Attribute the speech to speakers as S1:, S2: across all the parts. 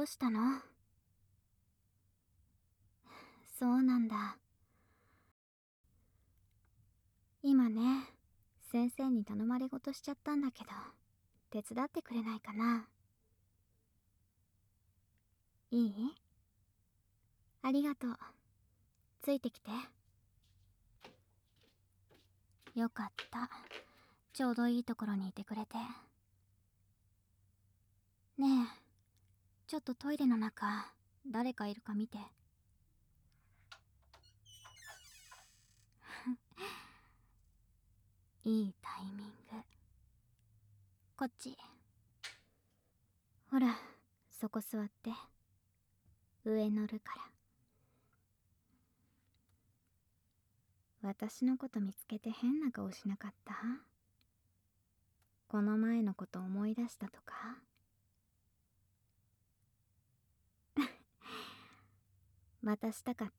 S1: うしたの？そうなんだ。今ね、先生に頼まれごとしちゃったんだけど、手伝ってくれないかな？いい？ありがとう。ついてきて。よかった。ちょうどいいところにいてくれて。ねえ、ちょっとトイレの中、誰かいるか見て。いいタイミング。こっち。ほら、そこ座って。上乗るから。私のこと見つけて変な顔しなかった？この前のこと思い出したとか？またしたかった？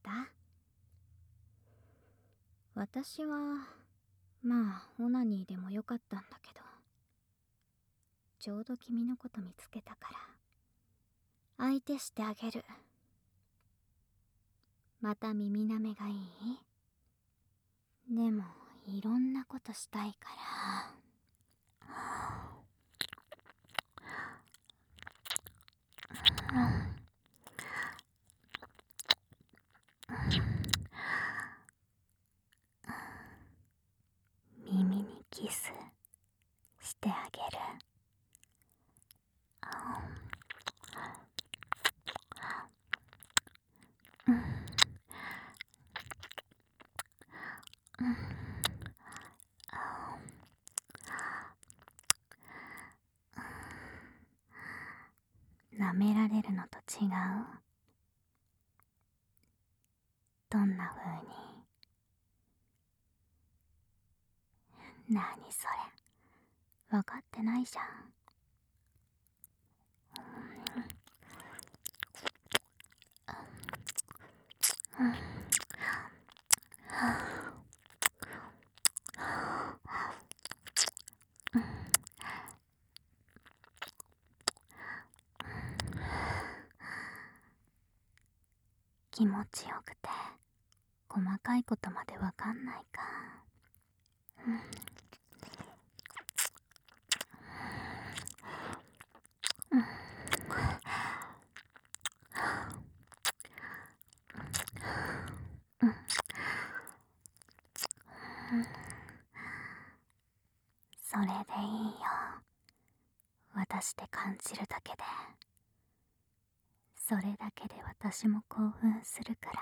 S1: 私は、まあ、オナニーでもよかったんだけど、ちょうど君のこと見つけたから、相手してあげる。また耳なめがいい？でも、いろんなことしたいから。耳にキスしてあげる。舐められるのと違う？どんな風に？なにそれ、わかってないじゃん。気持ちよくて細かいことまでわかんないか。それでいいよ。私で感じるだけで、それだけで私も興奮するから。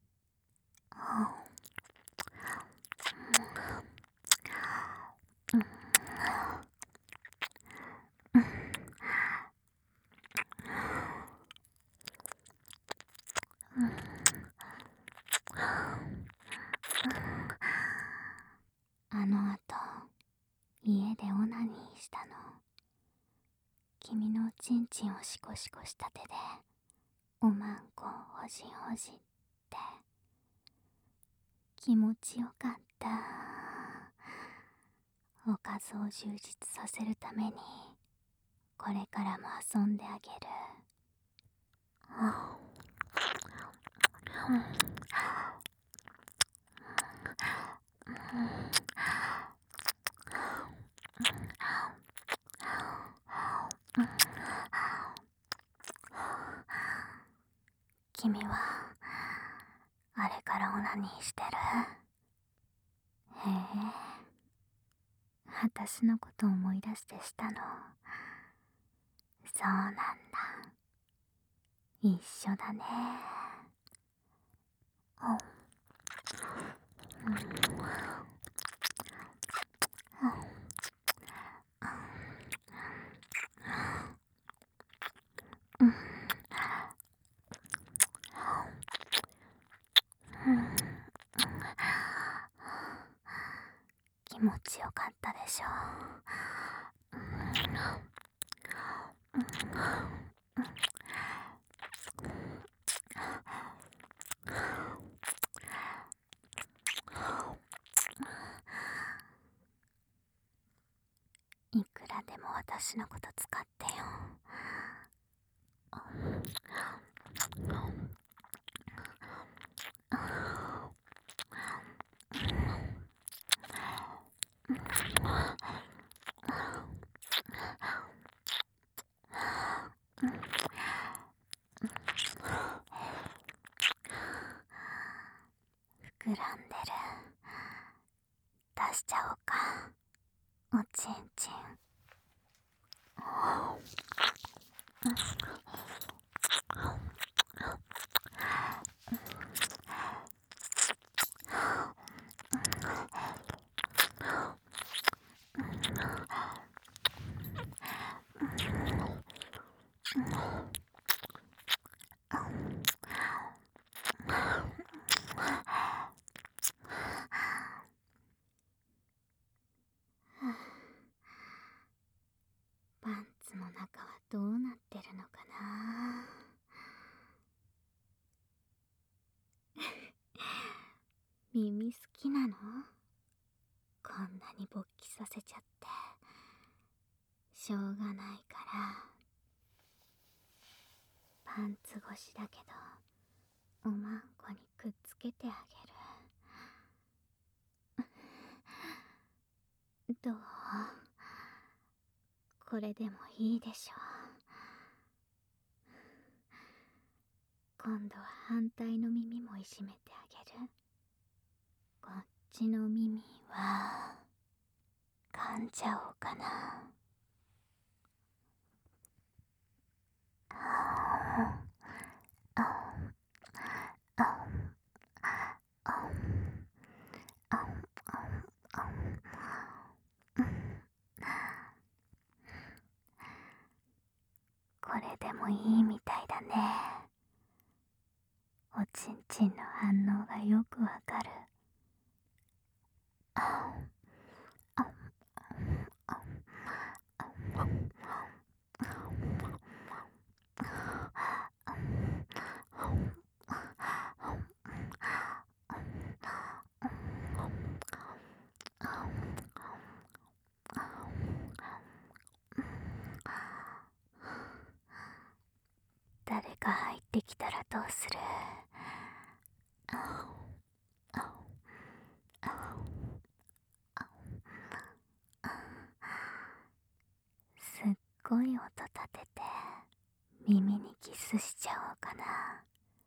S1: あの後、家でオナニーしたの。君のおちんちんをシコシコした手で、おまんこをほじほじって。気持ちよかった。おかずを充実させるために、これからも遊んであげる。君はあれからオナニーしてる？へえ、私のこと思い出してしたの？そうなんだ。一緒だね。気持ちよかったでしょ？いくらでも私のこと使ってよ。お膨らんでる。出しちゃおうか、おちんちん。パンツの中はどうなってるのかな。耳好きなの？こんなに勃起させちゃって。しょうがないから、パンツ越しだけど、おまんこにくっつけてあげる。どう？これでもいいでしょう。今度は反対の耳もいじめてあげる。こっちの耳は噛んじゃおうかな。これでもいいみたいだね。おちんちんの反応がよくわかる。誰か入ってきたらどうする？すっごい音立てて耳にキスしちゃおうかな。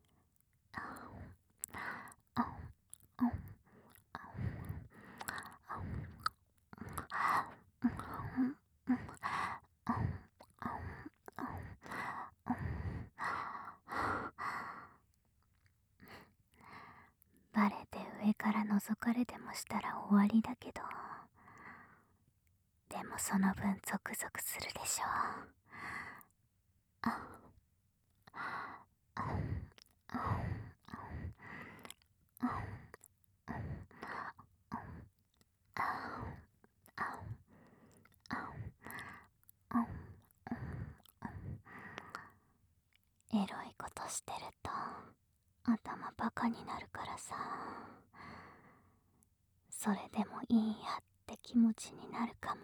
S1: バレて上から覗かれでもしたら終わりだけど、でもその分ゾクゾクするでしょ。エロいことしてると頭バカになるからさ。それでもいいやって気持ちになるかも。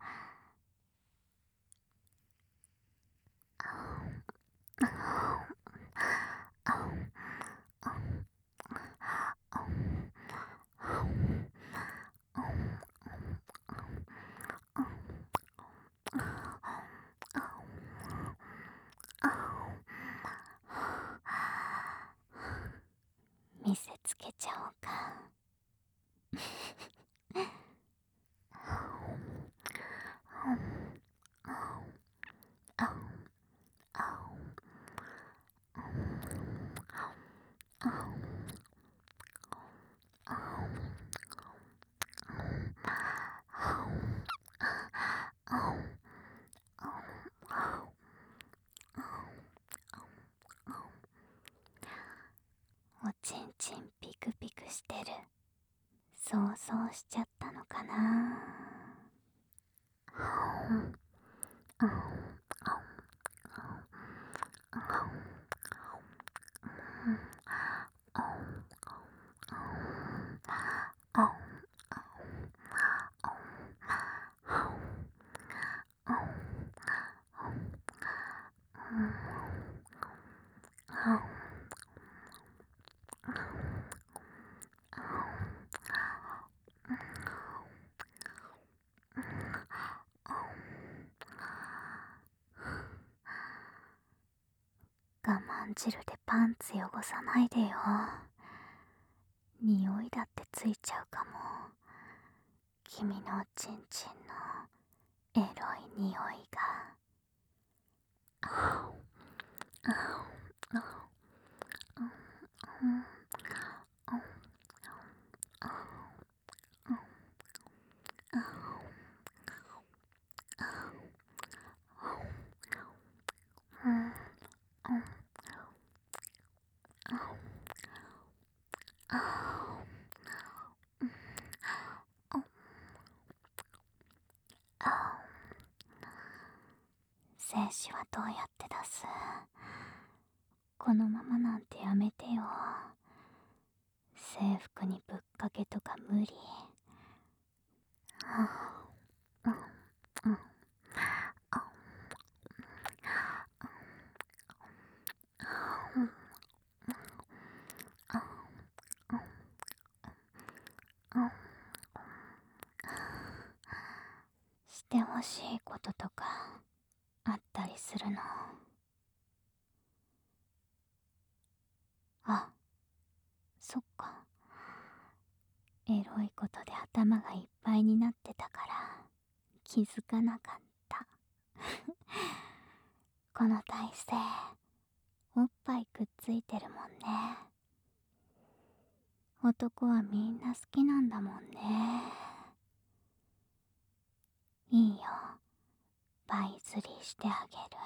S1: 見せつけちゃおうか。おちんちんピクピクしてる。想像しちゃったのかな。 慢汁でパンツ汚さないでよ。匂いだってついちゃうかも。君のおちんちんのエロい匂いが。精子はどうやって出す？このままなんてやめてよ。制服にぶっかけとか無理。してほしいこととかあったりするの？あ、そっか。エロいことで頭がいっぱいになってたから気づかなかった。この体勢、おっぱいくっついてるもんね。男はみんな好きなんだもんね。いいよ、パイ釣りしてあげる。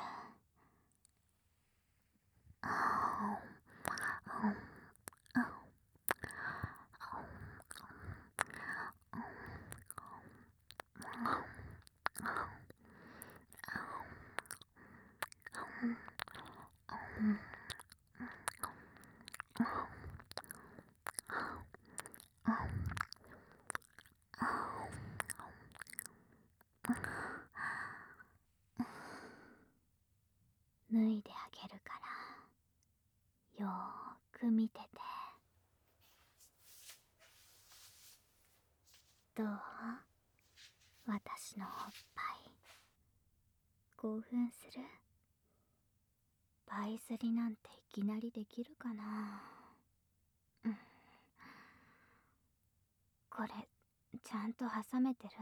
S1: 脱いであげるからよーく見てて。どう？私のおっぱい興奮する？パイ釣りなんていきなりできるかな？これちゃんと挟めてる？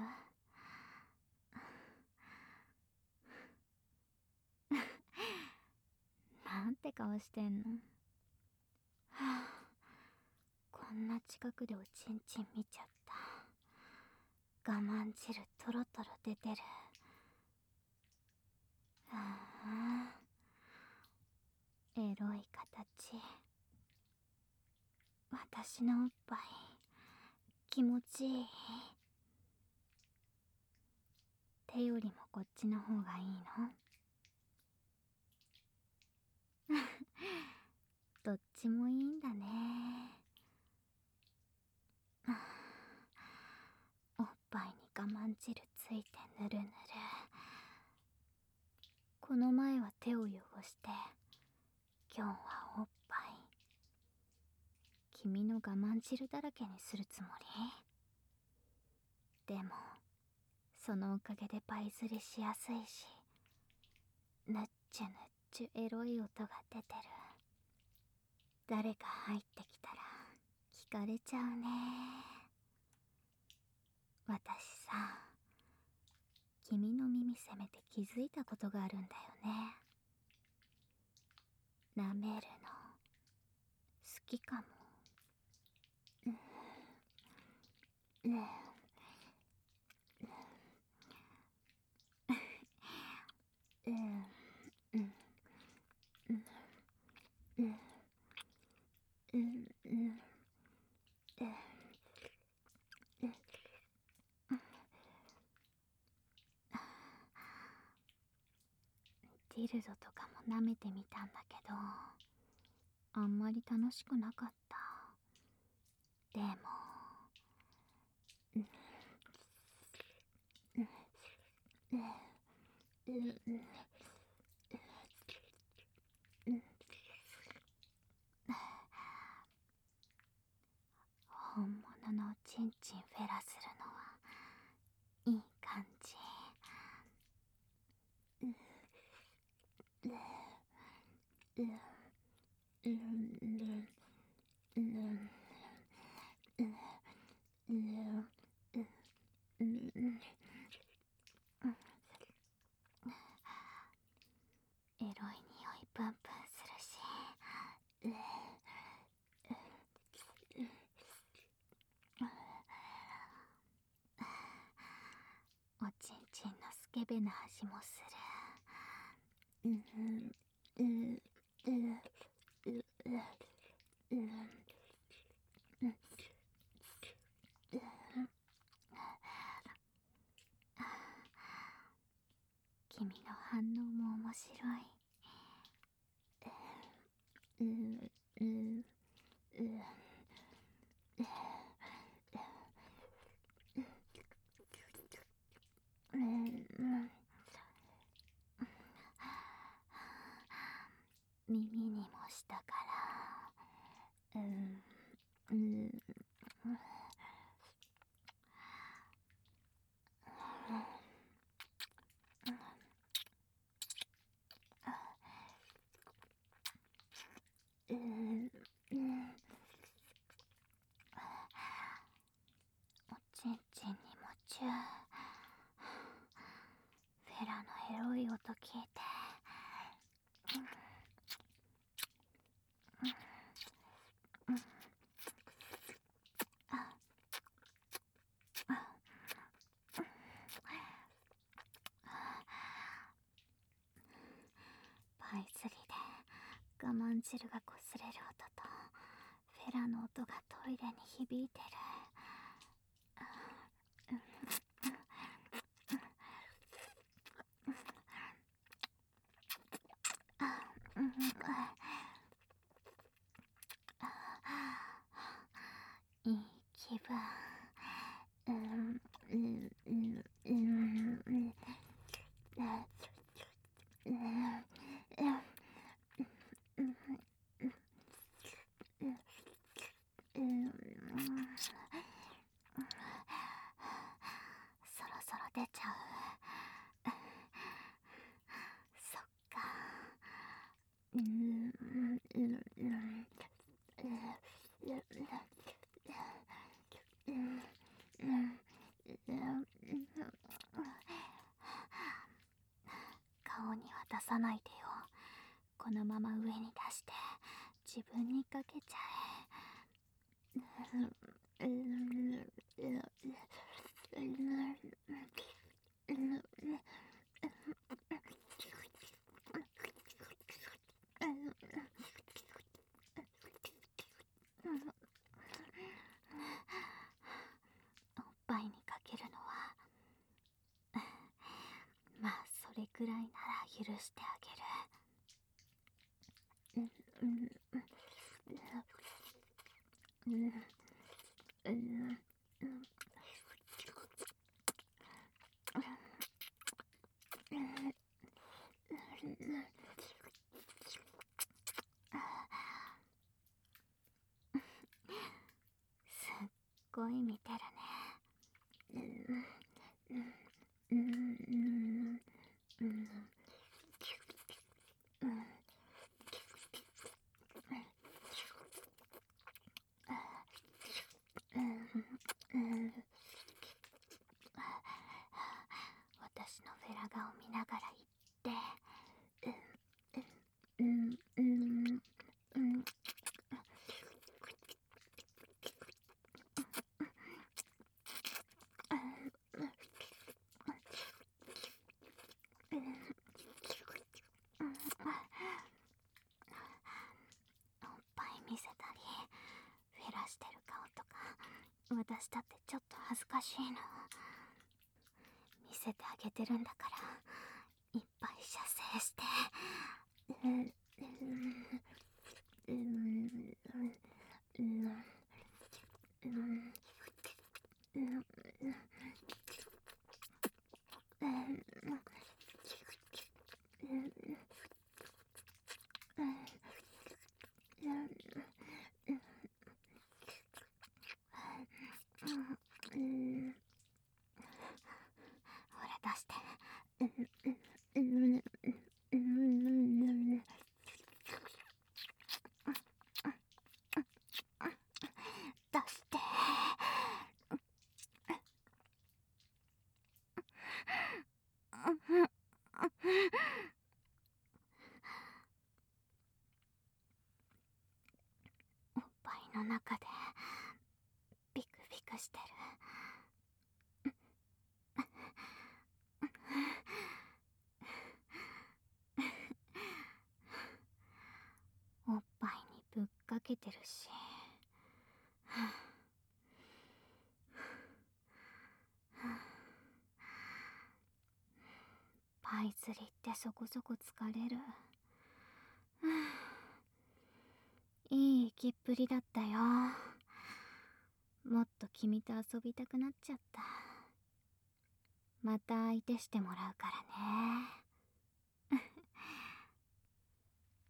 S1: なんて顔してんの？はあ、こんな近くでおちんちん見ちゃった。我慢汁トロトロ出てる。ああ、エロい形。私のおっぱい気持ちいい？手よりもこっちの方がいいの？どっちもいいんだね。おっぱいに我慢汁ついてぬるぬる。この前は手を汚して今日はおっぱい。君の我慢汁だらけにするつもり？でもそのおかげでパイ釣りしやすいし、ぬっちゅぬっちゅエロい音が出てる。誰か入ってきたら聞かれちゃうね。私さ、君の耳せめて気づいたことがあるんだよね。舐めるの好きかも。ディルドとかも舐めてみたんだけど、あんまり楽しくなかった。でも本物のおちんちんフェラするのはいい感じ。 エロい匂いプンプンするし、おちんちんのスケベな味もする。君の反応も面白い。耳にもしたから、おちんちんに夢中。フェラのエロい音聞いて、パイ釣りで我慢汁がこすれる音とフェラの音がトイレに響いてる。いい気分。そろそろ出ちゃう。そっか。顔には出さないでよ。このまま上に出して自分にかけちゃえ。おっぱいにかけるのはまあそれくらいなら許してあげる。すっごい見てるね。私のフェラ顔見ながら言って。おっぱい見せたりフェラしてる顔とか私だってちょっと恥ずかしいの。見せてあげてるんだからいっぱい射精して。ほら出して。 おっぱいの中でビクビクしてる。おっぱいにぶっかけてるし。パイ釣りってそこそこ疲れる。いい息っぷりだったよ。もっと君と遊びたくなっちゃった。また相手してもらうから